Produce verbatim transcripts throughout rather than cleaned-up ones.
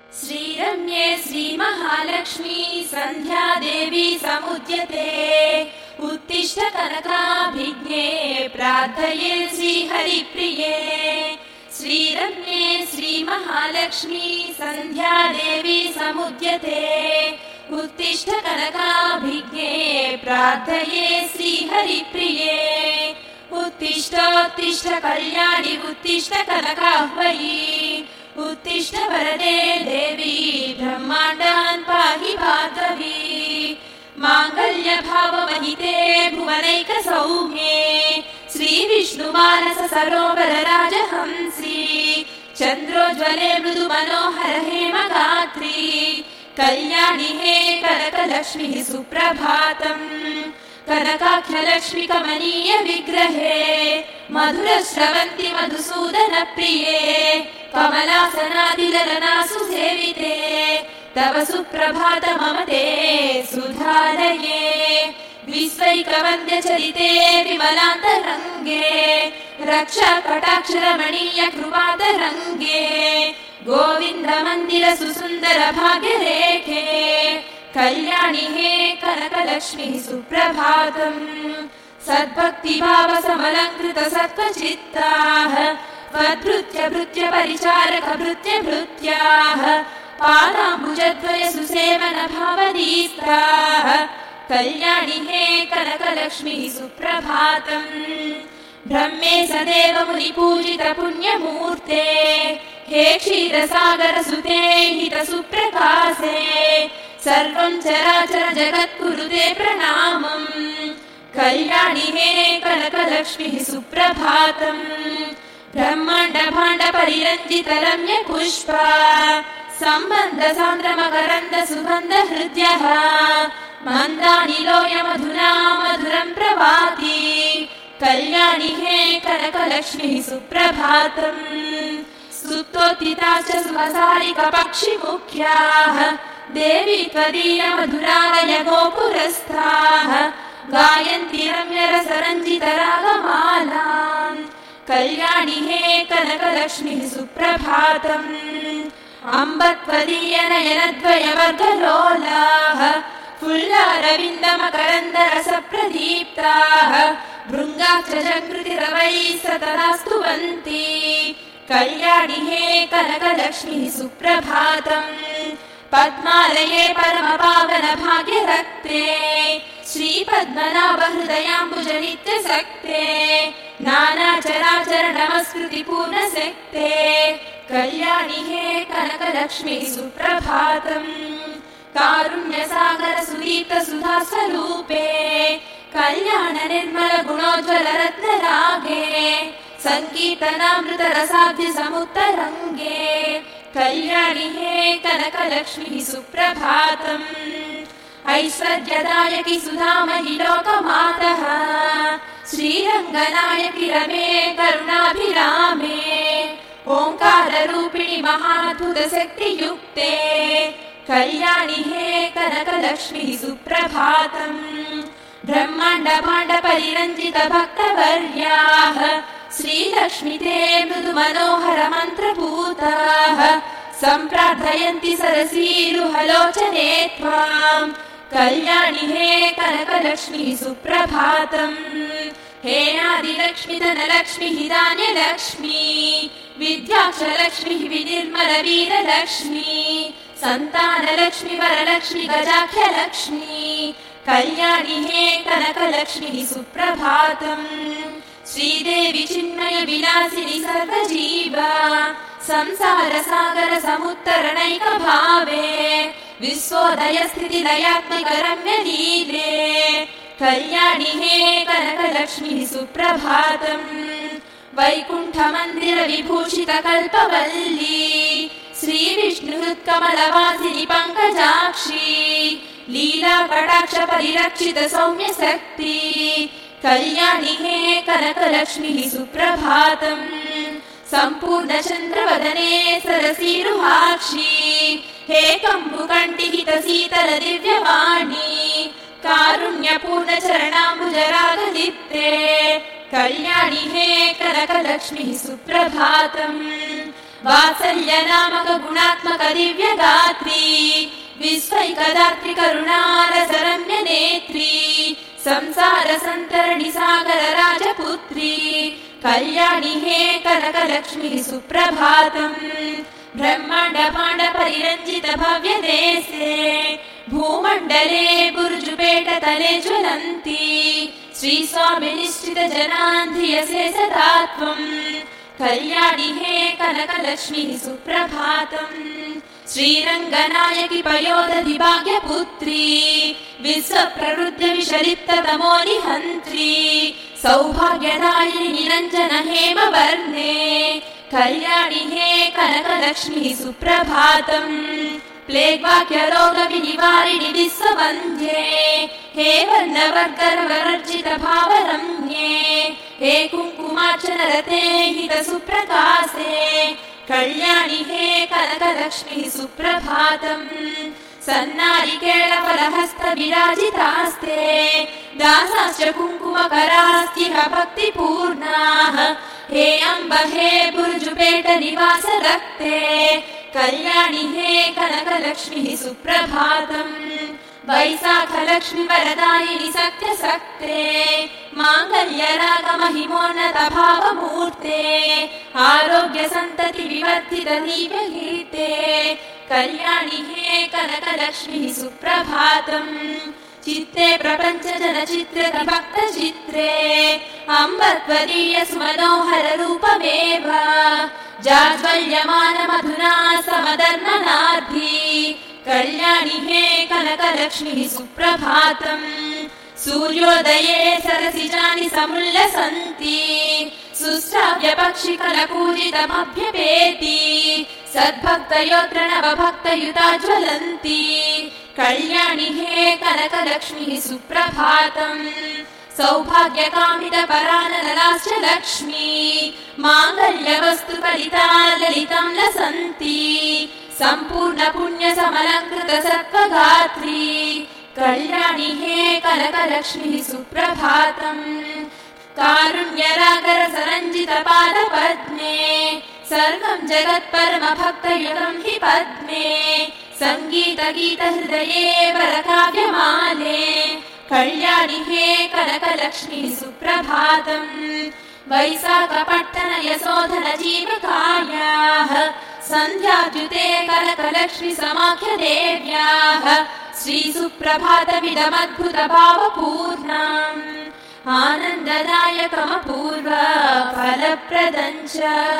श्रीरम्ये श्रीमहालक्ष्मी सन्ध्यादेवी समुद्यते उत्तिष्ठ कनकाभिज्ञे प्रार्थये श्रीहरिप्रिये। श्रीरम्ये श्रीमहालक्ष्मी सन्ध्यादेवी समुद्यते उत्तिष्ठ कनकाभिज्ञे प्रार्थये श्रीहरिप्रिये। उत्तिष्ठोत्तिष्ठ कल्याणि उत्तिष्ठ कनकाह्वयी उत्तिष्ठ वरदे देवी ब्रह्माण्डान् पाहि भार्गवी। माङ्गल्य भावमहिते भुवनैक सौम्ये श्रीविष्णुमानस सरोवर राजहंसी चन्द्रोज्ज्वले मृदु मनोहर हेमगात्री कल्याणि हे कनकलक्ष्मीः सुप्रभातम्। कनकाख्यलक्ष्मी कमनीय विग्रहे मधुरश्रवन्ति मधुसूदन प्रिये कमलासनादिललनासु सेविते तव सुप्रभात मम ते सुधारये। विश्वैकवन्द्य चरिते विमलान्तरङ्गे रक्षा कटाक्षरमणीय कृपातरङ्गे गोविन्द मन्दिर सुसुन्दर भाग्यरेखे कल्याणि हे कनकलक्ष्मीः सुप्रभातम्। सद्भक्तिभाव समलङ्कृत सत्त्वचित्ताः त्वद्भृत्य भृत्य परिचारक भृत्य भृत्याः पादाम्बुजद्वय सुसेवन भावदीस्ताः कल्याणि हे कनकलक्ष्मीः सुप्रभातम्। ब्रह्मे सदेव मुनिपूजित पुण्यमूर्ते हे क्षीरसागर सुते हित सुप्रकाशे सर्वं चराचर जगत्कुरुते प्रणामम्। कल्याणि हे कनकलक्ष्मीः सुप्रभातम्। ब्रह्माण्ड भाण्ड परिरञ्जित रम्य पुष्पा सम्बन्ध सान्द्र मकरन्द सुगन्ध हृद्यः मन्दानिलोय मधुना मधुरं प्रभाति कल्याणि हे कनकलक्ष्मीः सुप्रभातम्। स्तुतोत्थिताश्च सुखसारिक पक्षिमुख्याः देवी त्वदीय मधुरालय गोपुरस्थाः गायन्ति रम्यरसरञ्जित रागमालाम् कल्याणि हे कनकलक्ष्मीः सुप्रभातम्। अम्ब त्वदीय नयनद्वय वर्गलोलाः फुल्लारविन्द मकरन्द रस प्रदीप्ताः भृङ्गाक्ष जङ्कृतिरवैः सतता स्तुवन्ति कल्याणि हे कनकलक्ष्मीः सुप्रभातम्। पद्मालये परम पावन भाग्यरक्ते श्रीपद्मनाभ हृदयाम्बुज नित्य सक्ते नानाचराचर नमस्कृति पूर्ण सक्ते कल्याणि हे कनकलक्ष्मीः सुप्रभातम्। कारुण्य सागर सुदीप्त सुधा स्वरूपे कल्याण निर्मल गुणोज्ज्वल रत्नरागे संकीर्तनामृत रसाब्धि समुत्तरङ्गे कल्याणि हे कनकलक्ष्मीः सुप्रभातम्। ऐश्वर्यदायकि सुधामयि लोकमातः श्रीरङ्गनायकि रमे करुणाभिरामे ओङ्काररूपिणि महाद्भुत शक्तियुक्ते कल्याणि हे कनकलक्ष्मीः सुप्रभातम्। ब्रह्माण्ड भाण्ड परिरञ्जित भक्तवर्याः श्रीलक्ष्मी ते मृदु मनोहर मन्त्रभूताः सम्प्रार्थयन्ति सरसीरुहलोचने त्वाम् कल्याणि हे कनकलक्ष्मीः सुप्रभातम्। हे आदिलक्ष्मी धनलक्ष्मीः धान्यलक्ष्मी विद्याक्षलक्ष्मीः विनिर्मल वीरलक्ष्मी सन्तानलक्ष्मी वरलक्ष्मी गजाख्यलक्ष्मी कल्याणि हे कनकलक्ष्मीः सुप्रभातम्। श्रीदेवी चिन्मय विलासिनि सर्वजीवा संसार सागर समुत्तरणैक भावे विश्वोदय स्थिति लयात्मक रम्य लीले कल्याणि हे कनकलक्ष्मीः सुप्रभातम्। वैकुण्ठ मन्दिर विभूषित कल्पवल्ली श्रीविष्णुहृत्कमलवासिनि पङ्कजाक्षी लीला कटाक्ष परिरक्षित सौम्य शक्ति कल्याणि हे कनकलक्ष्मीः सुप्रभातम्। सम्पूर्ण चन्द्रवदने सरसीरुहाक्षी हे कम्बुकण्ठिहित शीतल दिव्यवाणी कारुण्यपूर्ण चरणाम्बुजरागलिप्ते कल्याणि हे कनकलक्ष्मीः सुप्रभातम्। वात्सल्यनामक गुणात्मक दिव्यगात्री विश्वैकदात्री करुणारसरम्य नेत्री संसार सन्तरणि सागर राजपुत्री कल्याणि हे कनकलक्ष्मी सुप्रभातम् ब्रह्माण्ड पाण्ड परिरञ्जित भव्य देशे भूमण्डले बुर्जुपेट तले ज्वलन्ति श्री स्वामि निश्चित जनान्धियसे सदा त्वम् कल्याणि हे कनकलक्ष्मी सुप्रभातम् श्रीरङ्गनायकि पयोदधि भाग्यपुत्री विश्वप्रवृद्ध विशलिप्त तमोनिहन्त्री सौभाग्यदायिनि निरञ्जन हेमवर्णे कल्याणि हे कनकलक्ष्मी सुप्रभातम् प्लेग्वाक्य रोग विनिवारिणि विश्ववन्द्ये हे वर्णवर्गवर्जित भावरम्ये हे कुङ्कुमार्चन रते हित सुप्रकाशे कल्याणि हे कनकलक्ष्मी सुप्रभातम् सन्नारिकेळ फलहस्त विराजितास्ते दासाश्च कुङ्कुमकरास्त्यः भक्तिपूर्णाः हे अम्ब हे बुर्जुपेट निवास रक्ते कल्याणि हे कनकलक्ष्मी सुप्रभातम् वैशाख लक्ष्मी वरदायिनि सत्य सक्ते माङ्गल्य राग महिमोन्नत भावमूर्ते आरोग्य सन्तति विवर्धित दिव्यगीते कल्याणि हे कनकलक्ष्मी सुप्रभातम् चित्ते प्रपञ्च जनचित्र भक्त चित्रे अम्ब त्वदीय सुमनोहर रूपमेव जाज्वल्यमान मधुना समधर्मनार्धी कल्याणि हे कनकलक्ष्मी सुप्रभातम् सूर्योदये सरसिजानि समुल्लसन्ति सुश्राव्य पक्षिकलपूजितमभ्यपेति सद्भक्तयोत्र नवभक्तयुता ज्वलन्ति कल्याणि हे कनकलक्ष्मी सुप्रभातम् सौभाग्यकामित परानलाश्च लक्ष्मी माङ्गल्यवस्तु कलिता ललितं लसन्ति सम्पूर्ण पुण्य समलङ्कृत सत्त्वगात्री कल्याणि हे कनकलक्ष्मी सुप्रभातम् कारुण्यरागरसरञ्जित पादपद्मे सर्वं जगत्परम भक्तयुतं हि पद्मे सङ्गीत गीत हृदये वरकाव्यमाले कल्याणि हे कनकलक्ष्मी सुप्रभातम् वैशाखपट्टन यशोधन जीवकायाः सन्ध्याद्युते कनकलक्ष्मी समाख्य देव्याः श्रीसुप्रभातमिदमद्भुत भावपूर्णम् आनन्ददायकमपूर्व फलप्रदञ्च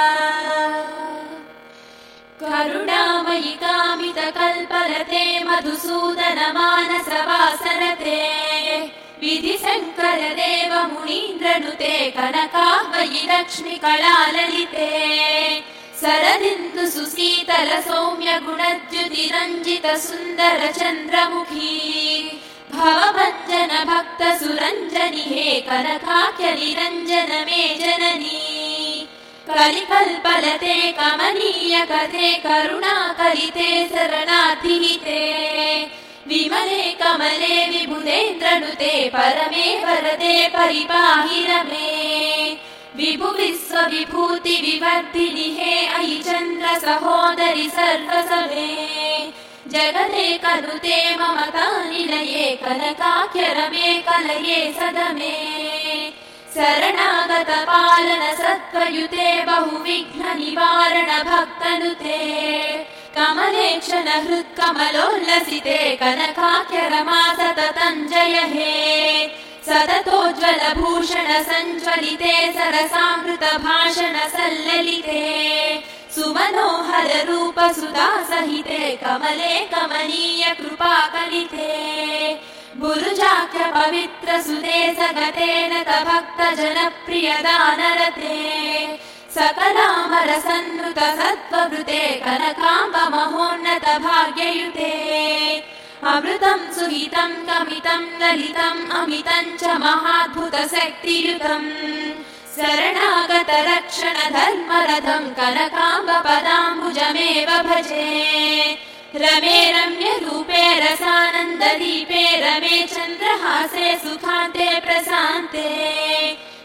करुणामयि कामित कल्पलते मधुसूदन मानस वासरते विधि शङ्कर देव मुनीन्द्रनुते कनकावयि लक्ष्मी कलाललिते सरदिन्दु सुशीतल सौम्य गुणद्युतिरञ्जित सुन्दर चन्द्रमुखी भवभञ्जन भक्त सुरञ्जनि हे कनकाख्य निरञ्जन मे जननी कलिकल्पलते कमनीय कथे करुणाकलिते शरणार्थिहिते विमले कमले विबुधेन्द्रनुते परमे वरदे परिपाहि रमे विभु विश्व विभूति विवर्धिनि हे अयि चन्द्र सहोदरि सर्वसमे जगते कनुते ममता निलये कनकाख्य रमे कलये सदमे शरणागत पालन सत्त्वयुते बहुविघ्न निवारण भक्तनुते कमलेक्षण हृत्कमलोल्लसिते कनकाख्य रमा सततं जय हे सततोज्ज्वल भूषण सञ्ज्वलिते सरसामृत भाषण सल्ललिते सुमनोहर रूप सुधा सहिते कमले कमनीय कृपा कलिते गुरुजाख्य पवित्र सुदे सगतेन भक्त जनप्रिय दानरते सकलामर सन्नुत सत्त्ववृते कनकाम्ब महोन्नत भाग्ययुते अमृतं सुहितं कमितं ललितम् अमितं च महाद्भुत शक्तियुतम् शरणागत रक्षण धर्मरथं कनकाम्ब पदाम्बुजमेव भजे रमे रम्य रूपे रसानन्द दीपे रमे चन्द्रहासे सुखान्ते प्रशान्ते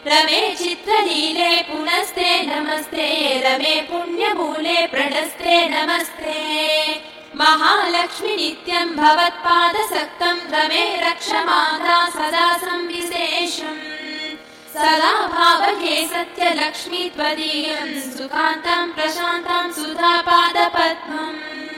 रमे चित्रलीले पुनस्ते नमस्ते रमे पुण्यमूले प्रणस्ते नमस्ते महालक्ष्मि नित्यं भवत्पादसक्तं रमे रक्षमाता सदा संविशेषम् सदा भावये सत्यलक्ष्मी त्वदीयं सुखान्तं प्रशान्तं सुधापादपद्मम्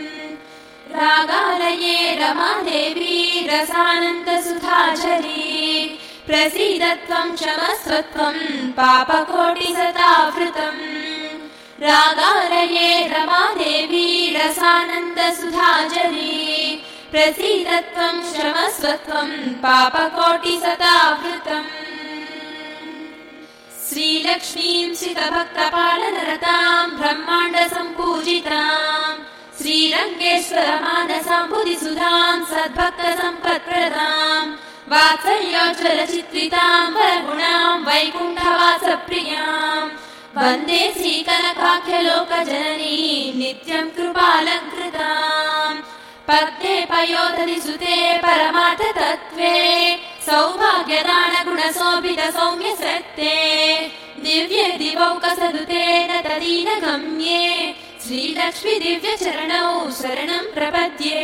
रागालये रमादेवी रसानन्दसुधाझरी प्रसीदत्वं क्षमस्वत्वं पापकोटिशतावृतम् रागालये रमादेवी रसानन्दसुधाझरी प्रसीदत्वं क्षमस्वत्वं पापकोटिशतावृतम् श्रीलक्ष्मीं श्रितभक्तपालनरतां ब्रह्माण्ड सम्पूजितां श्रीरङ्गेश्वर मानसाम्बुधिसुधां सद्भक्त सम्पत्प्रदां वात्सल्योज्ज्वलचित्रितां वरगुणां वैकुण्ठवासप्रियां वन्दे श्रीकनकाख्यलोकजननीं नित्यं कृपालङ्कृतां पद्मे पयोधरिसुते परमार्थतत्त्वे सौभाग्यदानगुणशोभित सौम्यसत्ते दिव्ये दिवौकसदुते न तदीनगम्ये श्रीलक्ष्मी दिव्यचरणौ शरणं प्रपद्ये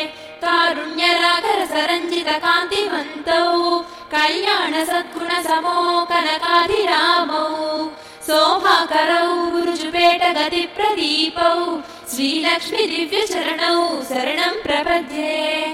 कारुण्यरागरसरञ्जितकान्तिमन्तौ कल्याणसद्गुणसमो कनकाभिरामौ शोभाकरौ गुरुजुपेटगतिप्रदीपौ श्रीलक्ष्मी दिव्यचरणौ शरणं प्रपद्ये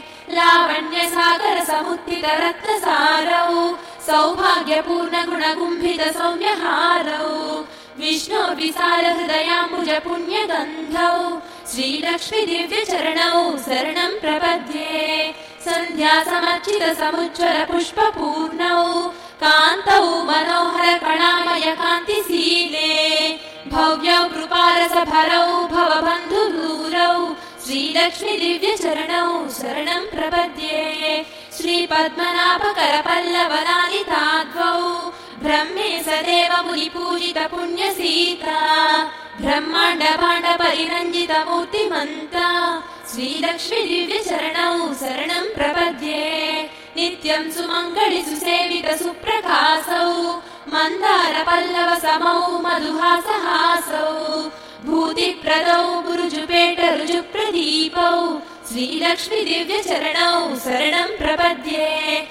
लावण्यसागरसमुत्थितरत्नसारौ सौभाग्यपूर्णगुणगुम्भित सौम्यहारौ विष्णो विशालहृदयाम्बुज पुण्यगन्धौ श्रीलक्ष्मी दिव्यचरणौ शरणं प्रपद्ये सन्ध्या समर्चित समुज्ज्वल पुष्पपूर्णौ कान्तौ मनोहर कणामय कान्तिशीले भव्यौ कृपारसभरौ भवबन्धुदूरौ श्रीलक्ष्मी दिव्यचरणौ शरणं प्रपद्ये श्रीपद्मनाभकरपल्लवलालिताद्वौ ब्रह्मे सदेव मुनिपूजित पुण्यसीता ब्रह्माण्ड भाण्ड परिरञ्जित मूर्तिमन्ता श्रीलक्ष्मी दिव्यचरणौ शरणं प्रपद्ये नित्यं सुमङ्गलि सुसेवित सुप्रकाशौ मन्दार पल्लव समौ मधुहासहासौ भूतिप्रदौ गुरुजुपेट रुजुप्रदीपौ श्रीलक्ष्मी दिव्यचरणौ शरणं प्रपद्ये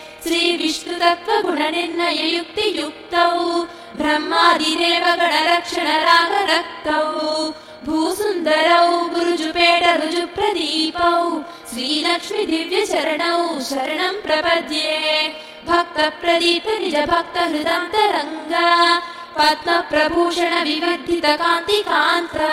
श्रीविष्णुतत्त्वगुणनिर्णययुक्तियुक्तौ ब्रह्मादिदेव गणरक्षण रागरक्तौ भूसुन्दरौ गुरुजुपेट रुजुप्रदीपौ श्रीलक्ष्मी दिव्यचरणौ शरणं प्रपद्ये भक्तप्रदीप निज भक्त हृदन्तरङ्गा पद्मप्रभूषण विवर्धित कान्तिकान्ता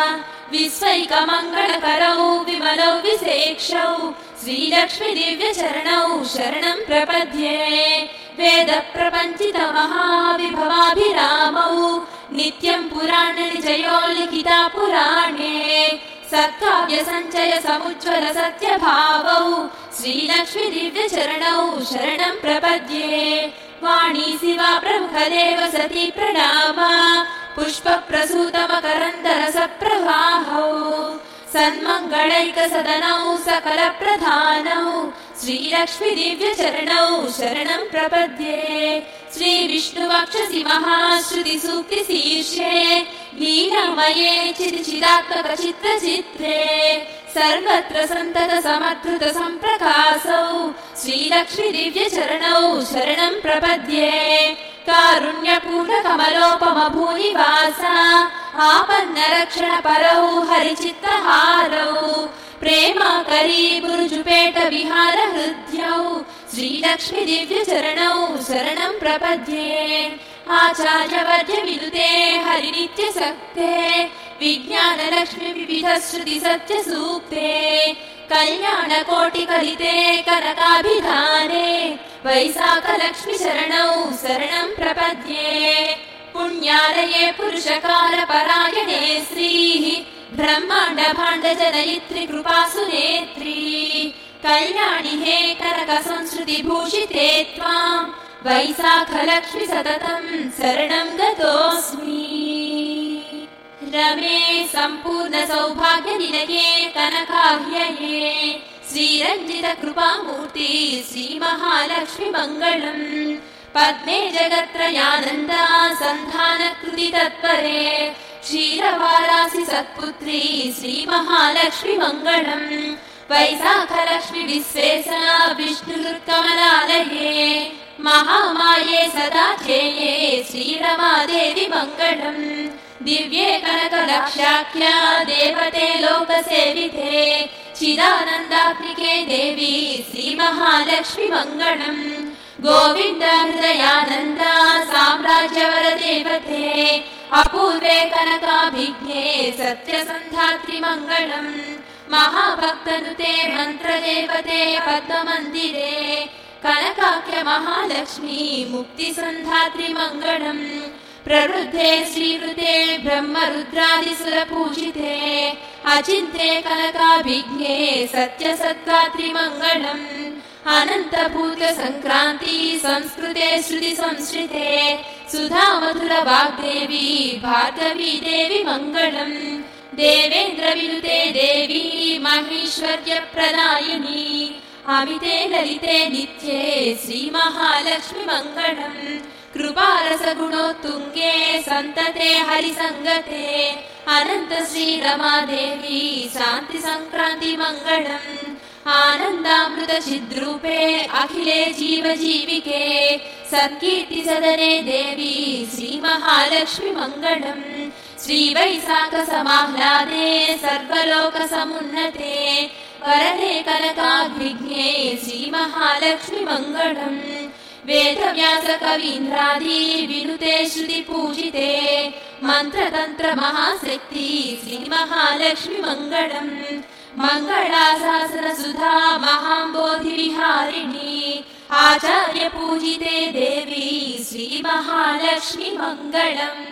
विश्वैकमङ्गलकरौ विमलौ विशेक्षौ श्रीलक्ष्मी दिव्यचरणौ शरणं प्रपद्ये वेदप्रपञ्चित महाविभवाभिरामौ नित्यं पुराणनिजयो लिखिता पुराणे सत्काव्य सञ्चय समुज्ज्वल सत्यभावौ श्रीलक्ष्मी दिव्यचरणौ शरणं प्रपद्ये वाणी शिवा प्रमुखदेव सती प्रणामा पुष्पप्रसूत मकरन्दरसप्रवाहौ सन्मङ्गलैकसदनौ सकलप्रधानौ श्रीलक्ष्मी दिव्यचरणौ शरणं प्रपद्ये श्रीविष्णुवक्षसि महाश्रुतिसूक्तिशीर्षे लीलामये चिदचिदात्मक चित्रचित्रे सर्वत्र सन्तत समद्रुत सम्प्रकाशौ श्रीलक्ष्मी दिव्यचरणौ शरणं प्रपद्ये कारुण्यपूर्ण कमलोपम भूनिवासा आपन्न रक्षण परौ हरिचित्तहारौ प्रेमाकरी गुरुजुपेट विहार हृद्यौ श्रीलक्ष्मी दिव्यचरणौ शरणं प्रपद्ये आचार्यवर्य विनुते हरिनित्यशक्ते विज्ञानलक्ष्मी विविध श्रुति सत्य सूक्ते कल्याणकोटिकलिते कनकाभिधाने वैशाखलक्ष्मी शरणौ शरणं प्रपद्ये पुण्यालये पुरुषकालपरायणे श्रीः ब्रह्माण्ड भाण्ड जनयित्री कृपासु नेत्री कल्याणि हे कनक संस्कृति भूषिते त्वां वैशाखलक्ष्मी सततं शरणं गतोऽस्मि रमे सम्पूर्ण सौभाग्य निलये कनकाह्यये श्रीरञ्जित कृपामूर्ति श्री महालक्ष्मी मङ्गलम् पद्मे जगत्त्रयानन्दा सन्धानकृति तत्परे क्षीरवारासि सत्पुत्री श्रीमहालक्ष्मी मङ्गलम् वैशाखलक्ष्मी विश्वेशा विष्णुकमलालये महामाये सदा ध्येये श्रीरमादेवी मङ्गलम् दिव्ये कनकलक्ष्याख्या देवते लोकसेविते चिदानन्दात्मिके देवी श्रीमहालक्ष्मी मङ्गलम् गोविन्द हृदयानन्दा साम्राज्यवरदेवते अपूर्वे कनकाभिज्ञे सत्यसन्धात्रि मङ्गलम् महाभक्तनुते मन्त्रदेवते पद्ममन्दिरे कनकाख्य महालक्ष्मी मुक्तिसन्धात्रि मङ्गलम् प्रवृद्धे श्रीवृते ब्रह्मरुद्रादिसुरपूजिते अचिन्त्ये कनकाभिज्ञे सत्यसत्त्वात्रि मङ्गलम् अनन्तभूत संक्रान्ति संस्कृते श्रुति संश्रिते सुधा मधुर वाग्देवी भार्गवी देवी मङ्गलम् देवेन्द्र विनुते देवी महेश्वर्य प्रदायिनी अमिते ललिते नित्ये श्रीमहालक्ष्मी मङ्गलम् कृपारसगुणोत्तुङ्गे सन्तते हरिसङ्गते अनन्त श्रीरमादेवी शान्ति संक्रान्ति मङ्गलम् आनन्दामृत चिद्रूपे अखिले जीवजीविके सत्कीर्ति सदने देवी श्रीमहालक्ष्मी मङ्गलम् श्रीवैशाख समाह्लादे सर्वलोक समुन्नते वरदे कनकाभिज्ञे श्रीमहालक्ष्मी मङ्गलम् वेदव्यास कवीन्द्रादि विनुते श्रुति पूजिते मन्त्रतन्त्र महाशक्ति श्रीमहालक्ष्मी मङ्गलम् मङ्गलाशासन सुधा महाम्बोधि विहारिणी आचार्य पूजिते देवी श्रीमहालक्ष्मी मङ्गलम्।